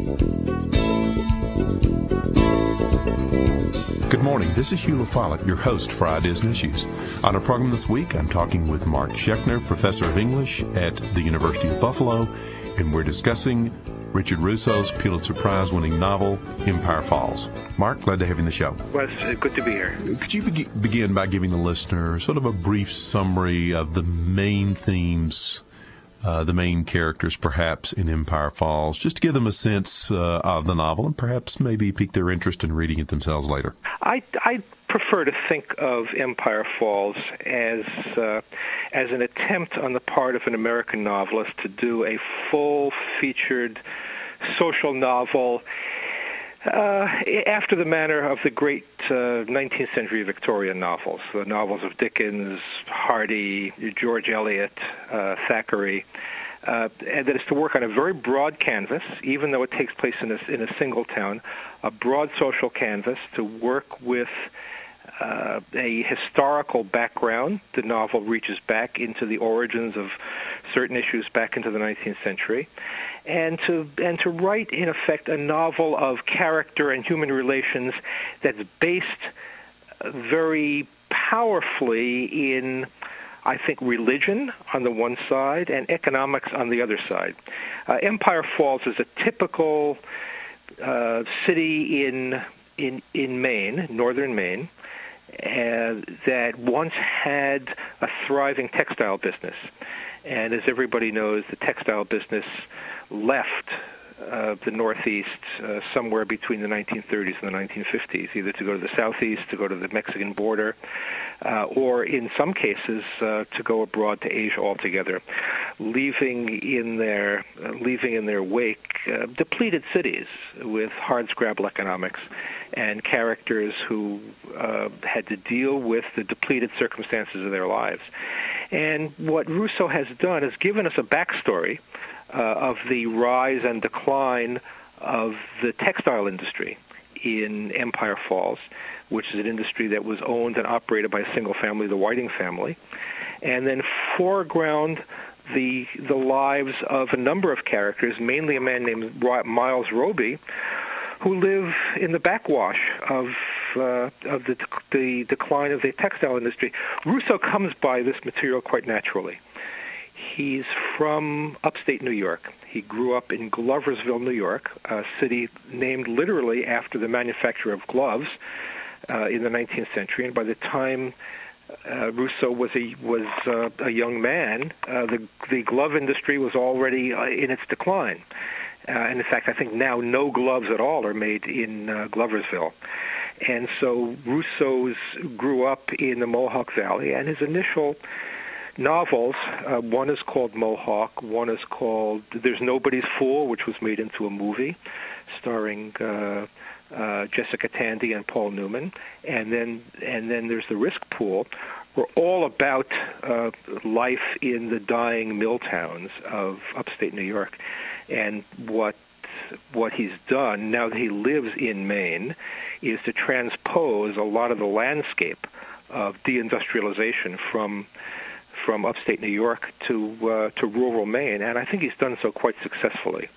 Good morning. This is Hugh LaFollette, your host for Ideas and Issues. On our program this week, I'm talking with Mark Schechner, professor of English at the University of Buffalo, and we're discussing Richard Russo's Pulitzer Prize-winning novel, Empire Falls. Mark, glad to have you on the show. Well, it's good to be here. Could you begin by giving the listener sort of a brief summary of the main themes, the main characters, perhaps, in Empire Falls, just to give them a sense of the novel and perhaps maybe pique their interest in reading it themselves later? I prefer to think of Empire Falls as an attempt on the part of an American novelist to do a full-featured social novel after the manner of the great 19th century Victorian novels, the novels of Dickens, Hardy, George Eliot, Thackeray, and that is to work on a very broad canvas, even though it takes place in a single town, a broad social canvas to work with a historical background. The novel reaches back into the origins of certain issues back into the 19th century, and to write, in effect, a novel of character and human relations that's based very powerfully in, I think, religion on the one side and economics on the other side. Empire Falls is a typical city in Maine, northern Maine, that once had a thriving textile business. And as everybody knows, the textile business left the Northeast somewhere between the 1930s and the 1950s, either to go to the Southeast, to go to the Mexican border, or in some cases to go abroad to Asia altogether, leaving in their wake depleted cities with hardscrabble economics and characters who had to deal with the depleted circumstances of their lives. And what Russo has done is given us a backstory of the rise and decline of the textile industry in Empire Falls, which is an industry that was owned and operated by a single family, the Whiting family, and then foreground the lives of a number of characters, mainly a man named Miles Roby, who live in the backwash of the decline of the textile industry. Russo comes by this material quite naturally. He's from upstate New York. He grew up in Gloversville, New York, a city named literally after the manufacture of gloves in the 19th century. And by the time Russo was a young man, the glove industry was already in its decline. And in fact, I think now no gloves at all are made in Gloversville. And so Russo grew up in the Mohawk Valley, and his initial novels, one is called Mohawk, one is called There's Nobody's Fool, which was made into a movie starring Jessica Tandy and Paul Newman, and then there's The Risk Pool, were all about life in the dying mill towns of upstate New York. And what he's done, now that he lives in Maine, is to transpose a lot of the landscape of deindustrialization from upstate New York to rural Maine, and I think he's done so quite successfully.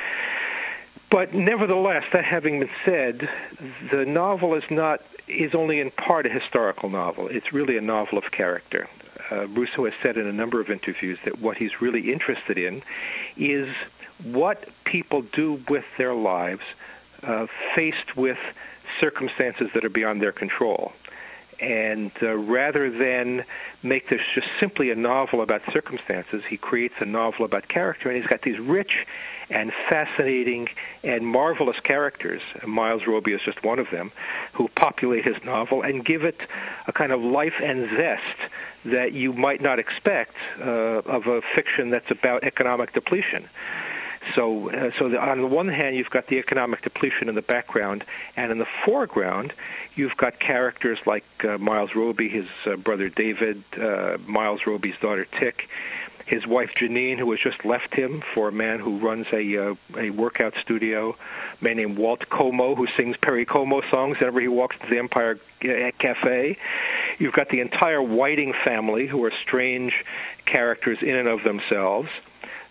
But nevertheless, that having been said, the novel is only in part a historical novel. It's really a novel of character. Russo has said in a number of interviews that what he's really interested in is what people do with their lives faced with circumstances that are beyond their control. And rather than make this just simply a novel about circumstances, he creates a novel about character, and he's got these rich and fascinating and marvelous characters, Miles Roby is just one of them, who populate his novel and give it a kind of life and zest that you might not expect of a fiction that's about economic depletion. So on the one hand, you've got the economic depletion in the background, and in the foreground, you've got characters like Miles Roby, his brother David, Miles Roby's daughter Tick, his wife Janine, who has just left him for a man who runs a workout studio, a man named Walt Como, who sings Perry Como songs whenever he walks to the Empire Cafe. You've got the entire Whiting family, who are strange characters in and of themselves.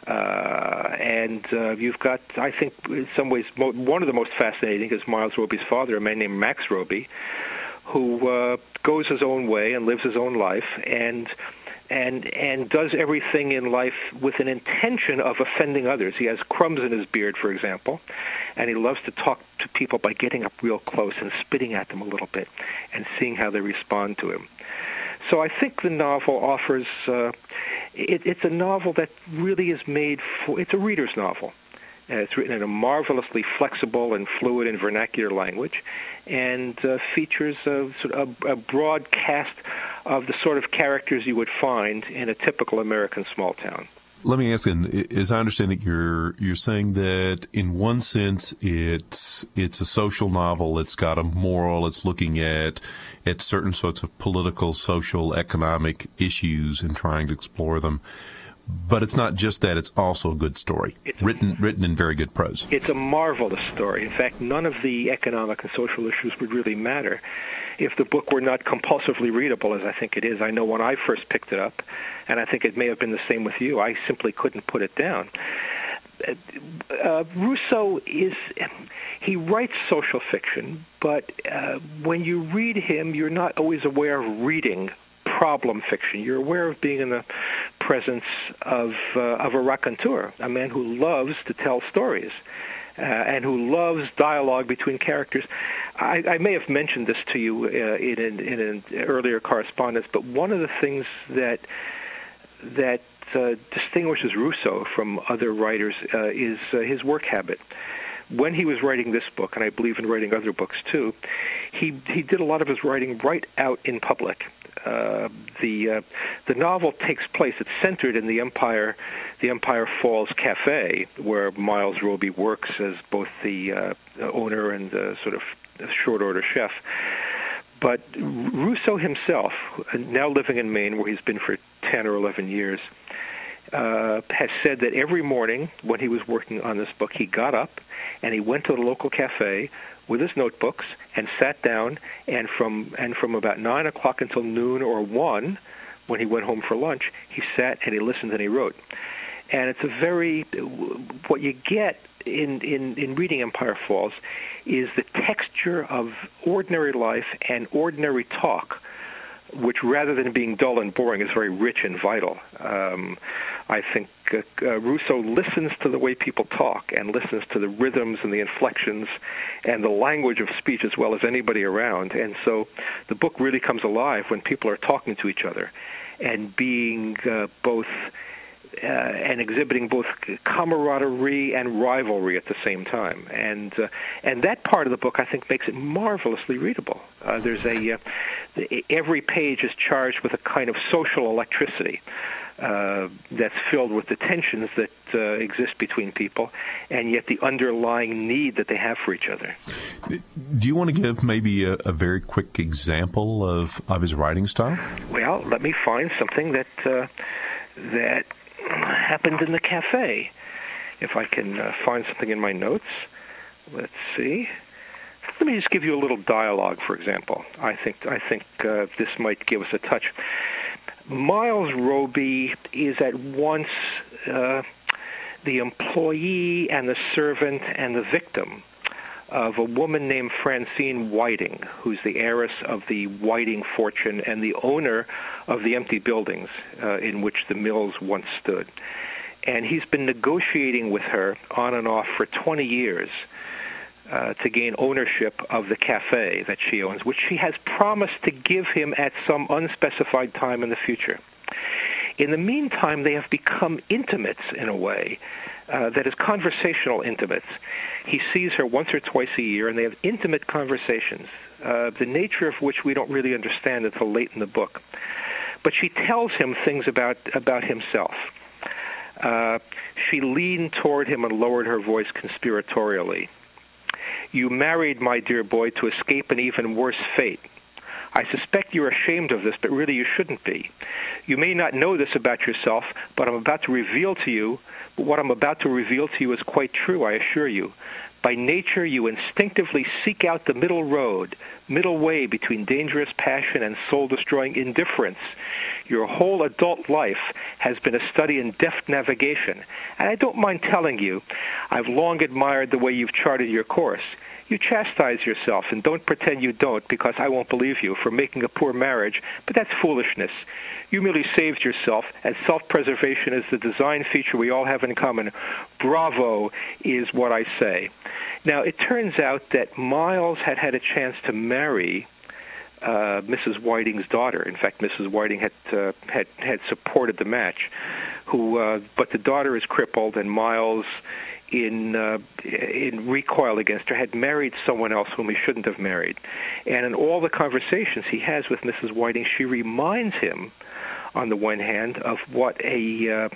And you've got, I think, in some ways, one of the most fascinating is Miles Roby's father, a man named Max Roby, who goes his own way and lives his own life and does everything in life with an intention of offending others. He has crumbs in his beard, for example, and he loves to talk to people by getting up real close and spitting at them a little bit and seeing how they respond to him. So I think the novel offers, it's a novel that really is made for, it's a reader's novel. It's written in a marvelously flexible and fluid and vernacular language, and features a broad cast of the sort of characters you would find in a typical American small town. Let me ask, as I understand it, you're saying that in one sense it's a social novel. It's got a moral. It's looking at certain sorts of political, social, economic issues and trying to explore them. But it's not just that, it's also a good story, written in very good prose. It's a marvelous story. In fact, none of the economic and social issues would really matter if the book were not compulsively readable, as I think it is. I know when I first picked it up, and I think it may have been the same with you, I simply couldn't put it down. Rousseau he writes social fiction, but when you read him, you're not always aware of reading problem fiction. You're aware of being in the presence of a raconteur, a man who loves to tell stories and who loves dialogue between characters. I may have mentioned this to you in an earlier correspondence, but one of the things that distinguishes Rousseau from other writers is his work habit. When he was writing this book, and I believe in writing other books too, he did a lot of his writing right out in public. The novel takes place, it's centered in the Empire Falls Cafe, where Miles Roby works as both the owner and the sort of short order chef. But Rousseau himself, now living in Maine, where he's been for 10 or 11 years, has said that every morning when he was working on this book, he got up and he went to the local cafe with his notebooks and sat down, and from about 9 o'clock until noon or 1, when he went home for lunch, he sat and he listened and he wrote. And it's what you get in reading Empire Falls is the texture of ordinary life and ordinary talk, which rather than being dull and boring is very rich and vital. I think Rousseau listens to the way people talk and listens to the rhythms and the inflections and the language of speech as well as anybody around. And so the book really comes alive when people are talking to each other and being both and exhibiting both camaraderie and rivalry at the same time, and that part of the book I think makes it marvelously readable. Every page is charged with a kind of social electricity that's filled with the tensions that exist between people, and yet the underlying need that they have for each other. Do you want to give maybe a very quick example of his writing style? Well, let me find something that happened in the cafe. If I can find something in my notes. Let's see. Let me just give you a little dialogue, for example. I think this might give us a touch. Miles Roby is at once the employee and the servant and the victim of a woman named Francine Whiting, who's the heiress of the Whiting fortune and the owner of the empty buildings in which the mills once stood. And he's been negotiating with her on and off for 20 years to gain ownership of the cafe that she owns, which she has promised to give him at some unspecified time in the future. In the meantime, they have become intimates in a way that is conversational intimates. He sees her once or twice a year, and they have intimate conversations, the nature of which we don't really understand until late in the book. But she tells him things about himself. She leaned toward him and lowered her voice conspiratorially. "You married, my dear boy, to escape an even worse fate. I suspect you're ashamed of this, but really you shouldn't be. You may not know this about yourself, but what I'm about to reveal to you is quite true, I assure you. By nature, you instinctively seek out the middle road, middle way between dangerous passion and soul-destroying indifference. Your whole adult life has been a study in deft navigation. And I don't mind telling you, I've long admired the way you've charted your course. You chastise yourself and don't pretend you don't, because I won't believe you, for making a poor marriage, but that's foolishness. You merely saved yourself, and self-preservation is the design feature we all have in common. Bravo is what I say. Now, it turns out that Miles had had a chance to marry Mrs. Whiting's daughter. In fact, Mrs. Whiting had supported the match. But the daughter is crippled, and Miles, in recoil against her, had married someone else whom he shouldn't have married. And in all the conversations he has with Mrs. Whiting, she reminds him, on the one hand, of what a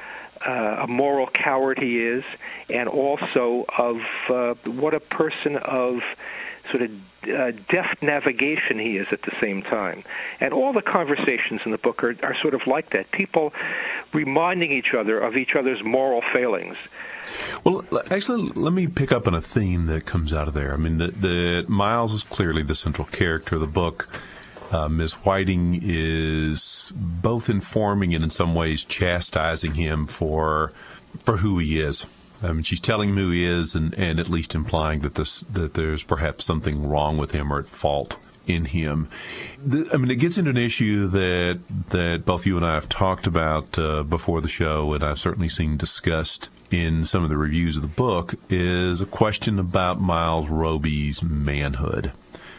moral coward he is, and also of what a person of sort of deft navigation he is at the same time. And all the conversations in the book are sort of like that, people reminding each other of each other's moral failings. Well, actually, let me pick up on a theme that comes out of there. I mean, the Miles is clearly the central character of the book. Ms. Whiting is both informing and in some ways chastising him for who he is. I mean, she's telling him who he is, and at least implying that there's perhaps something wrong with him or at fault in him. It gets into an issue that both you and I have talked about before the show, and I've certainly seen discussed in some of the reviews of the book, is a question about Miles Roby's manhood.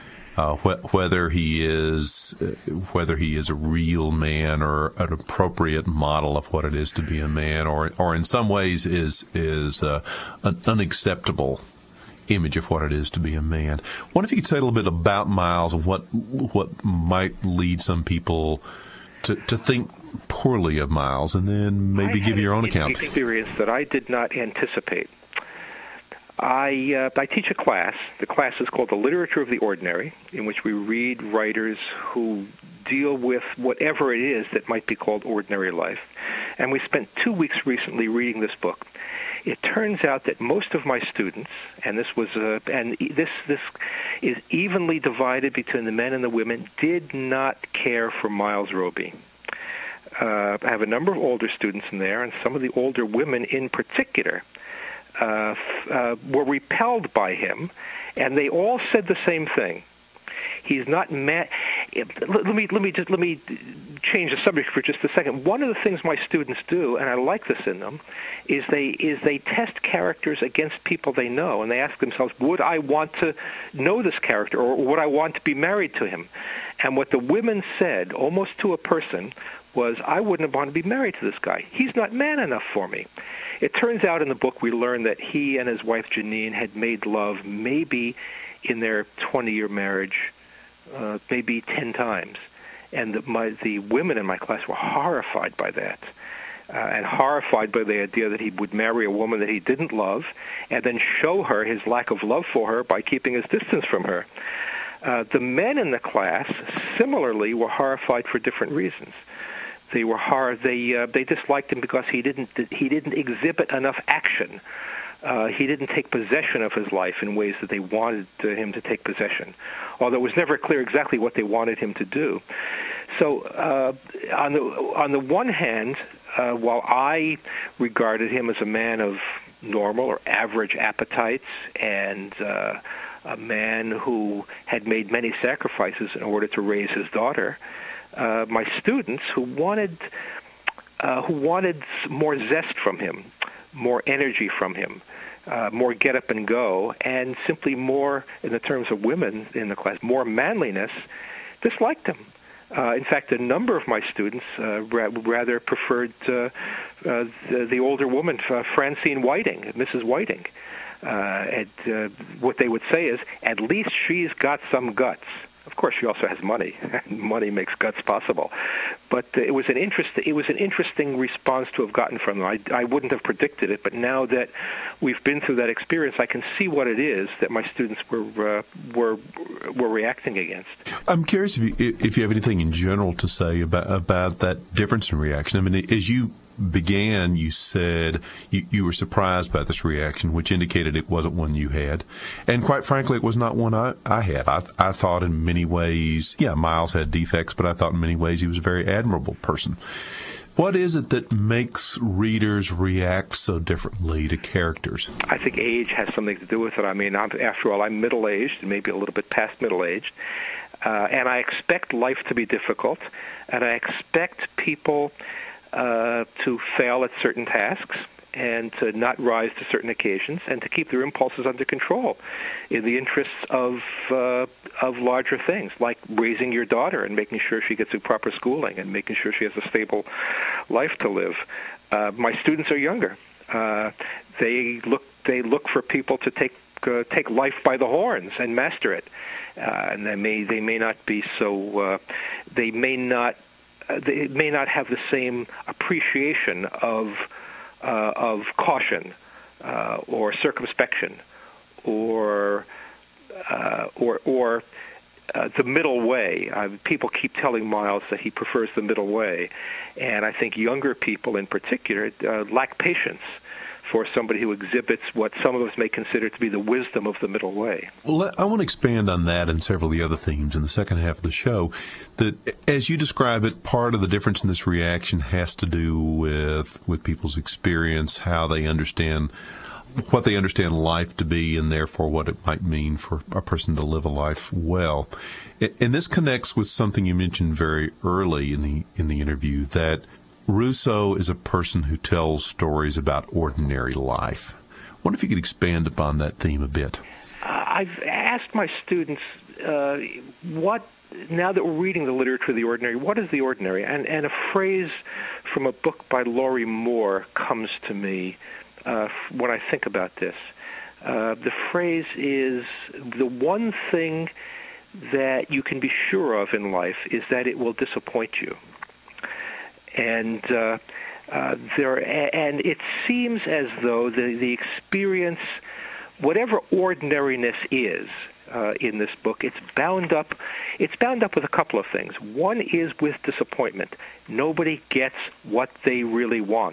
Whether he is a real man or an appropriate model of what it is to be a man, or in some ways is an unacceptable image of what it is to be a man. I wonder if you could say a little bit about Miles and what might lead some people to think poorly of Miles, and then maybe give your own account. I had an experience that I did not anticipate. I teach a class. The class is called The Literature of the Ordinary, in which we read writers who deal with whatever it is that might be called ordinary life. And we spent 2 weeks recently reading this book. It turns out that most of my students, and this is evenly divided between the men and the women, did not care for Miles Roby. I have a number of older students in there, and some of the older women in particular were repelled by him, and they all said the same thing. He's not mad. Let me change the subject for just a second. One of the things my students do, and I like this in them, is they test characters against people they know, and they ask themselves, would I want to know this character, or would I want to be married to him? And what the women said, almost to a person, was, I wouldn't have wanted to be married to this guy. He's not man enough for me. It turns out in the book we learn that he and his wife Janine had made love maybe in their 20-year marriage, maybe 10 times. And the women in my class were horrified by that, and horrified by the idea that he would marry a woman that he didn't love and then show her his lack of love for her by keeping his distance from her. The men in the class similarly were horrified for different reasons. They were they disliked him because he didn't exhibit enough action. He didn't take possession of his life in ways that they wanted him to take possession, although it was never clear exactly what they wanted him to do. So on the one hand, while I regarded him as a man of normal or average appetites and a man who had made many sacrifices in order to raise his daughter, my students who wanted more zest from him, more energy from him, more get up and go, and simply more, in the terms of women in the class, more manliness, disliked him. In fact, a number of my students rather preferred the older woman, Francine Whiting, Mrs. Whiting. What they would say is, at least she's got some guts. Of course, she also has money. Money makes guts possible. But it was an interesting response to have gotten from them. I wouldn't have predicted it, but now that we've been through that experience, I can see what it is that my students were reacting against. I'm curious if you have anything in general to say about that difference in reaction. I mean, as you began, you said you were surprised by this reaction, which indicated it wasn't one you had. And quite frankly, it was not one I had. I thought in many ways, Miles had defects, but I thought in many ways he was a very admirable person. What is it that makes readers react so differently to characters? I think age has something to do with it. I mean, after all, I'm middle-aged, maybe a little bit past middle-aged, and I expect life to be difficult, and I expect people to fail at certain tasks and to not rise to certain occasions and to keep their impulses under control in the interests of larger things, like raising your daughter and making sure she gets a proper schooling and making sure she has a stable life to live. My students are younger. They look for people to take life by the horns and master it. And they may not be so. They may not have the same appreciation of caution or circumspection or the middle way. People keep telling Miles that he prefers the middle way, and I think younger people in particular lack patience for somebody who exhibits what some of us may consider to be the wisdom of the middle way. Well, I want to expand on that and several of the other themes in the second half of the show. That, as you describe it, part of the difference in this reaction has to do with people's experience, how they understand what they understand life to be, and therefore what it might mean for a person to live a life well. And this connects with something you mentioned very early in the interview, that Rousseau is a person who tells stories about ordinary life. I wonder if you could expand upon that theme a bit. I've asked my students, now that we're reading the literature of the ordinary, what is the ordinary? And a phrase from a book by Laurie Moore comes to me when I think about this. The phrase is, the one thing that you can be sure of in life is that it will disappoint you. And and it seems as though the experience, whatever ordinariness is in this book, it's bound up with a couple of things. One is with disappointment. Nobody gets what they really want,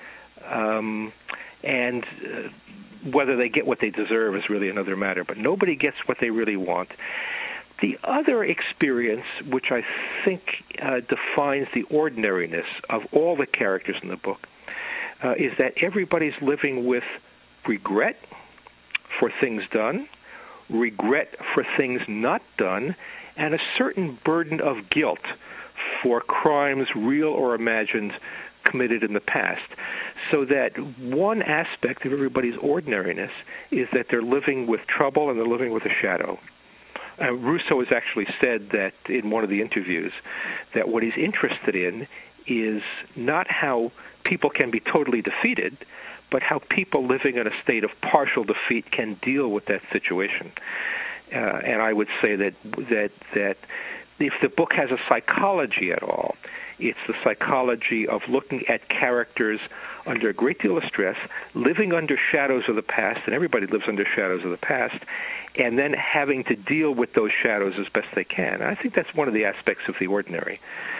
and whether they get what they deserve is really another matter. But nobody gets what they really want. The other experience, which I think defines the ordinariness of all the characters in the book, is that everybody's living with regret for things done, regret for things not done, and a certain burden of guilt for crimes, real or imagined, committed in the past. So that one aspect of everybody's ordinariness is that they're living with trouble and they're living with a shadow. Rousseau has actually said that in one of the interviews that what he's interested in is not how people can be totally defeated, but how people living in a state of partial defeat can deal with that situation. And I would say that if the book has a psychology at all, it's the psychology of looking at characters under a great deal of stress, living under shadows of the past, and everybody lives under shadows of the past, and then having to deal with those shadows as best they can. And I think that's one of the aspects of the ordinary.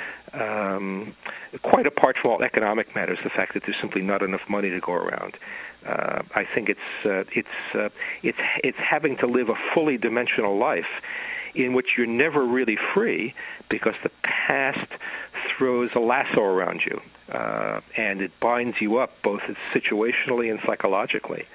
Quite apart from all economic matters, the fact that there's simply not enough money to go around. I think it's having to live a fully dimensional life in which you're never really free because the past throws a lasso around you, and it binds you up both situationally and psychologically.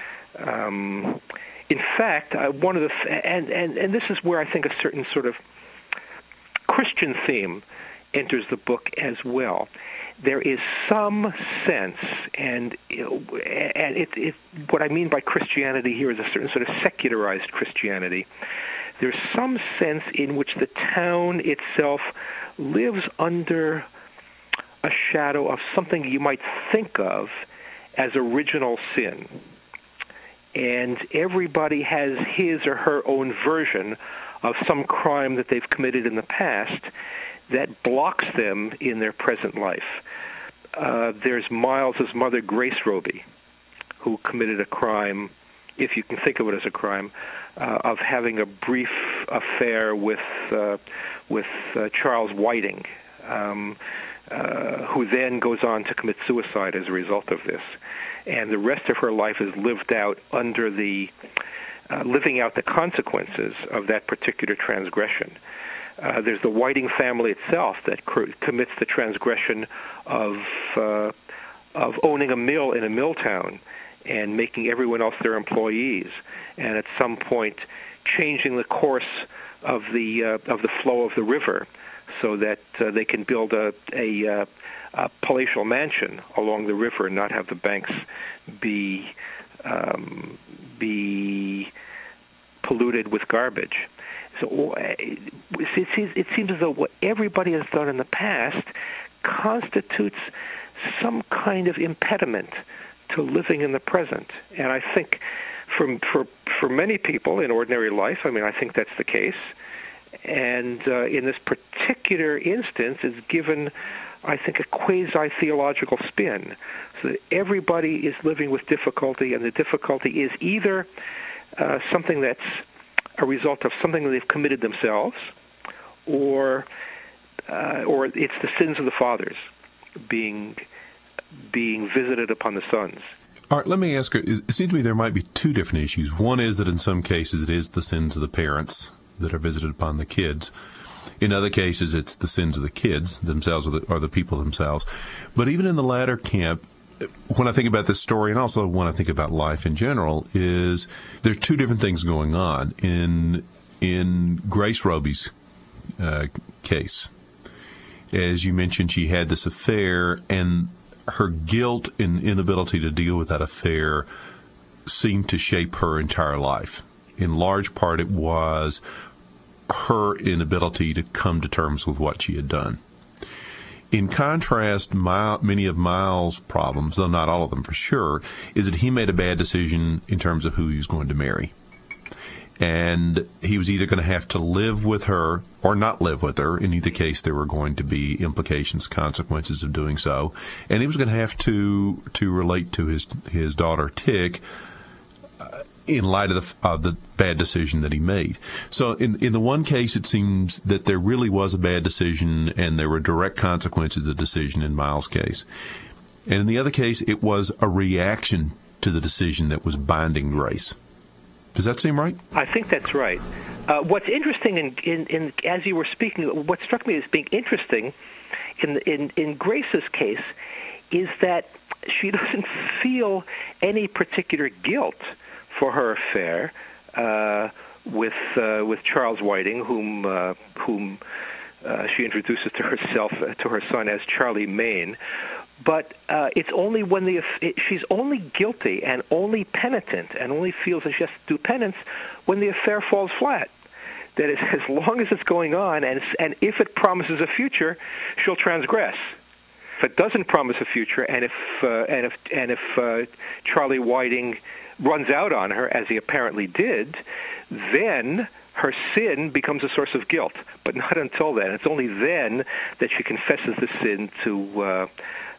In fact, one of the and this is where I think a certain sort of Christian theme enters the book as well. There is some sense, and what I mean by Christianity here is a certain sort of secularized Christianity. There's some sense in which the town itself lives under a shadow of something you might think of as original sin. And everybody has his or her own version of some crime that they've committed in the past that blocks them in their present life. There's Miles's mother, Grace Roby, who committed a crime, if you can think of it as a crime, of having a brief affair with Charles Whiting. who then goes on to commit suicide as a result of this. And the rest of her life is lived out under the living out the consequences of that particular transgression. There's the Whiting family itself that commits the transgression of owning a mill in a mill town and making everyone else their employees, and at some point changing the course of the flow of the river so that they can build a palatial mansion along the river and not have the banks be polluted with garbage. So it seems as though what everybody has done in the past constitutes some kind of impediment to living in the present. And I think for many people in ordinary life, I think that's the case. And in this particular instance, it's given, I think, a quasi-theological spin. So that everybody is living with difficulty, and the difficulty is either something that's a result of something that they've committed themselves, or it's the sins of the fathers being visited upon the sons. All right, let me ask you, it seems to me there might be two different issues. One is that in some cases it is the sins of the parents that are visited upon the kids. In other cases, it's the sins of the kids themselves or the people themselves. But even in the latter camp, when I think about this story, and also when I think about life in general, is there are two different things going on. In Grace Roby's case, as you mentioned, she had this affair, and her guilt and inability to deal with that affair seemed to shape her entire life. In large part, it was her inability to come to terms with what she had done. In contrast, many of Miles' problems, though not all of them for sure, is that he made a bad decision in terms of who he was going to marry. And he was either going to have to live with her or not live with her. In either case, there were going to be implications, consequences of doing so. And he was going to have to relate to his daughter, Tick, in light of the bad decision that he made. So in the one case, it seems that there really was a bad decision and there were direct consequences of the decision in Miles' case. And in the other case, it was a reaction to the decision that was binding Grace. Does that seem right? I think that's right. What's interesting in as you were speaking, what struck me as being interesting in Grace's case is that she doesn't feel any particular guilt for her affair with Charles Whiting, whom she introduces to herself to her son as Charlie Maine. But it's only when she's only guilty and only penitent and only feels that she has to do penance when the affair falls flat. That is, as long as it's going on, and if it promises a future, she'll transgress. If it doesn't promise a future, and if Charlie Whiting runs out on her, as he apparently did, then her sin becomes a source of guilt. But not until then. It's only then that she confesses the sin to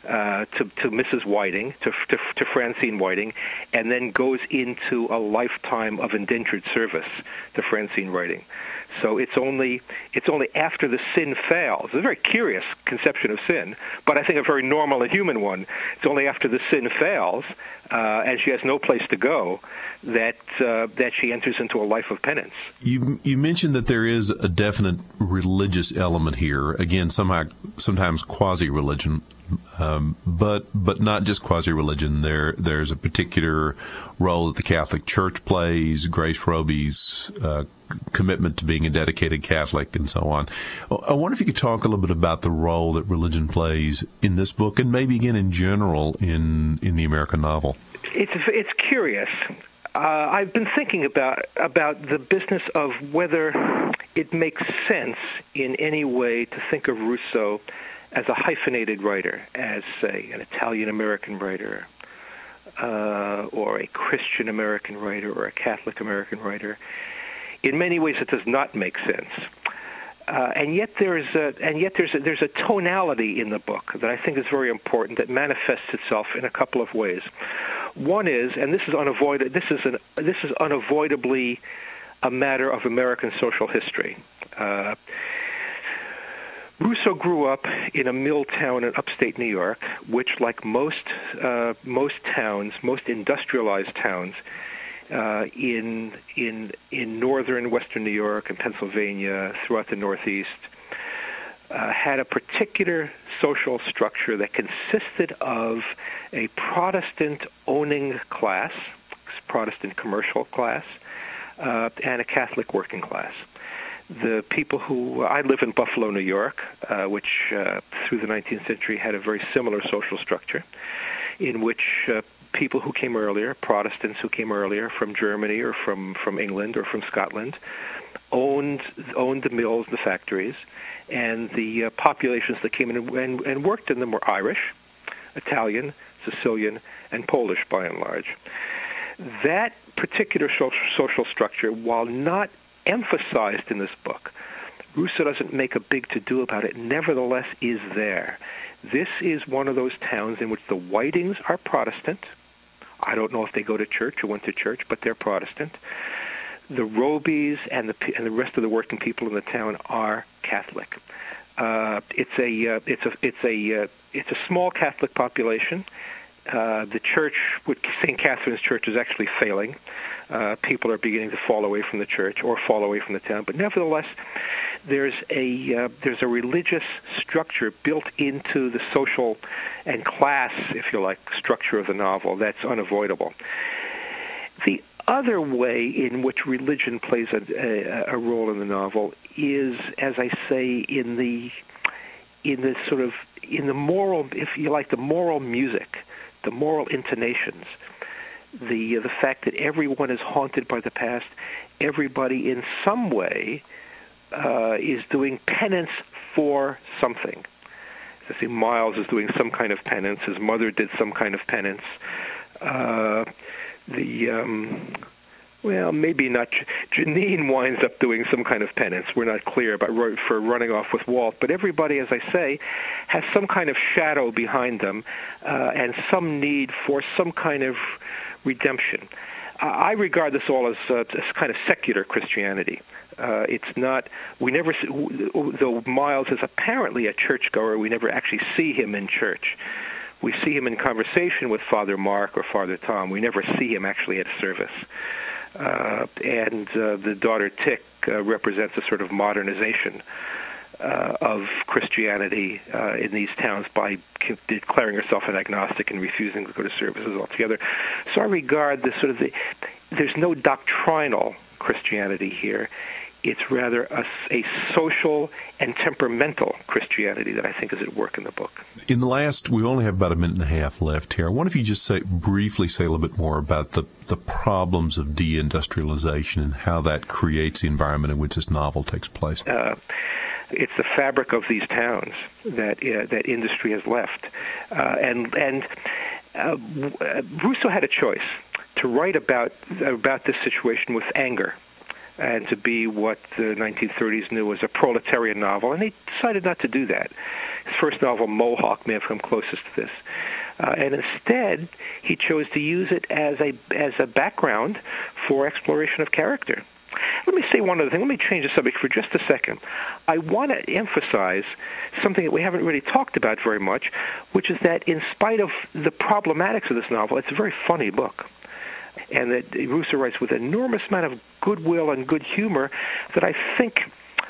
Mrs. Whiting, to Francine Whiting, and then goes into a lifetime of indentured service to Francine Whiting. So it's only after the sin fails. It's a very curious conception of sin, but I think a very normal and human one. It's only after the sin fails, and she has no place to go, that she enters into a life of penance. You mentioned that there is a definite religious element here. Again, sometimes quasi-religion, but not just quasi-religion. There's a particular role that the Catholic Church plays. Grace Roby's commitment to being a dedicated Catholic and so on. I wonder if you could talk a little bit about the role that religion plays in this book, and maybe again in general in the American novel. It's curious. I've been thinking about the business of whether it makes sense in any way to think of Rousseau as a hyphenated writer, as, say, an Italian-American writer, or a Christian-American writer, or a Catholic-American writer. In many ways, it does not make sense. And yet there's a tonality in the book that I think is very important, that manifests itself in a couple of ways. One is, and this is unavoidably a matter of American social history. Rousseau grew up in a mill town in upstate New York, which, like most towns, most industrialized towns in northern Western New York and Pennsylvania, throughout the Northeast, had a particular social structure that consisted of a Protestant owning class, Protestant commercial class, and a Catholic working class. The people who, I live in Buffalo, New York, which through the 19th century had a very similar social structure, in which people who came earlier, Protestants who came earlier from Germany or from England or from Scotland, owned the mills, the factories, and the populations that came in and worked in them were Irish, Italian, Sicilian, and Polish by and large. That particular social structure, while not emphasized in this book, Rousseau doesn't make a big to-do about it, nevertheless is there. This is one of those towns in which the Whitings are Protestant. I don't know if they go to church or went to church, but they're Protestant. The Robies and the rest of the working people in the town are Catholic. It's a small Catholic population. The church, St. Catherine's Church, is actually failing. People are beginning to fall away from the church or fall away from the town. But nevertheless, there's a religious structure built into the social and class, if you like, structure of the novel that's unavoidable. The other way in which religion plays a role in the novel is, as I say, in the moral, if you like, the moral music, the moral intonations, the fact that everyone is haunted by the past, everybody in some way is doing penance for something. I see Miles is doing some kind of penance. His mother did some kind of penance. Well, maybe not. Janine winds up doing some kind of penance. We're not clear about for running off with Walt. But everybody, as I say, has some kind of shadow behind them and some need for some kind of redemption. I regard this all as kind of secular Christianity. It's not. We never, though Miles is apparently a churchgoer, we never actually see him in church. We see him in conversation with Father Mark or Father Tom. We never see him actually at a service. And the daughter Tick represents a sort of modernization of Christianity in these towns by declaring herself an agnostic and refusing to go to services altogether. So I regard this there's no doctrinal Christianity here. It's rather a social and temperamental Christianity that I think is at work in the book. We only have about a minute and a half left here. I wonder if you just briefly say a little bit more about the problems of deindustrialization and how that creates the environment in which this novel takes place. It's the fabric of these towns that industry has left, and Rousseau had a choice to write about this situation with anger, and to be what the 1930s knew as a proletarian novel, and he decided not to do that. His first novel, Mohawk, may have come closest to this. And instead, he chose to use it as a background for exploration of character. Let me say one other thing. Let me change the subject for just a second. I want to emphasize something that we haven't really talked about very much, which is that in spite of the problematics of this novel, it's a very funny book. And that Rousseau writes with an enormous amount of goodwill and good humor that I think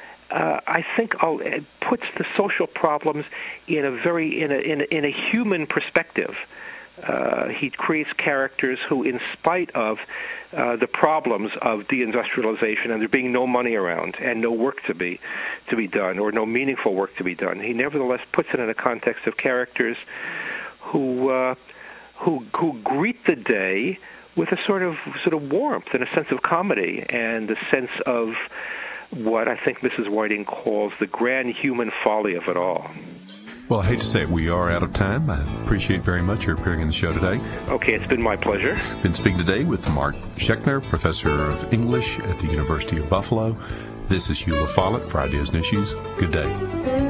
puts the social problems in a human perspective. He creates characters who, in spite of the problems of deindustrialization and there being no money around and no work to be done or no meaningful work to be done, he nevertheless puts it in a context of characters who greet the day with a sort of warmth and a sense of comedy and a sense of what I think Mrs. Whiting calls the grand human folly of it all. Well, I hate to say it, we are out of time. I appreciate very much your appearing in the show today. Okay, it's been my pleasure. Been speaking today with Mark Schechner, Professor of English at the University of Buffalo. This is Hugh LaFollette for Ideas and Issues. Good day.